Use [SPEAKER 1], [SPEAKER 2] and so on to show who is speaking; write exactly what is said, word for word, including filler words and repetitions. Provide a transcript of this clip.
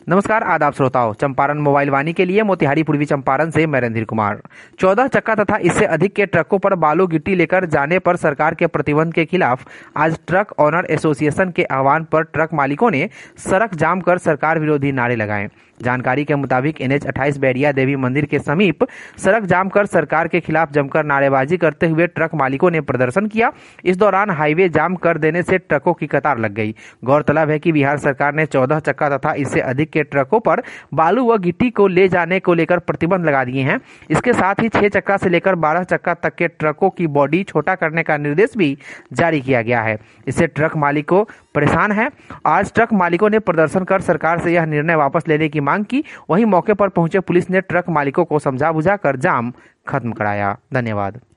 [SPEAKER 1] नमस्कार आदाब श्रोताओं, चंपारण मोबाइल वाणी के लिए मोतिहारी पूर्वी चंपारण से मैं रणधीर कुमार। चौदह चक्का तथा इससे अधिक के ट्रकों पर बालू गिट्टी लेकर जाने पर सरकार के प्रतिबंध के खिलाफ आज ट्रक ऑनर एसोसिएशन के आह्वान पर ट्रक मालिकों ने सड़क जाम कर सरकार विरोधी नारे लगाए। जानकारी के मुताबिक एन एच अट्ठाईस बैरिया देवी मंदिर के समीप सड़क जाम कर सरकार के खिलाफ जमकर नारेबाजी करते हुए ट्रक मालिकों ने प्रदर्शन किया। इस दौरान हाईवे जाम कर देने से ट्रकों की कतार लग गई। गौरतलब है कि बिहार सरकार ने चौदह चक्का तथा इससे अधिक के ट्रकों पर बालू व गिट्टी को ले जाने को लेकर प्रतिबंध लगा दिए हैं। इसके साथ ही छह चक्का से लेकर बारह चक्का तक के ट्रकों की बॉडी छोटा करने का निर्देश भी जारी किया गया है। इससे ट्रक मालिकों परेशान है। आज ट्रक मालिकों ने प्रदर्शन कर सरकार से यह निर्णय वापस लेने की मांग की। वहीं मौके पर पहुंचे पुलिस ने ट्रक मालिकों को समझा बुझा कर जाम खत्म कराया। धन्यवाद।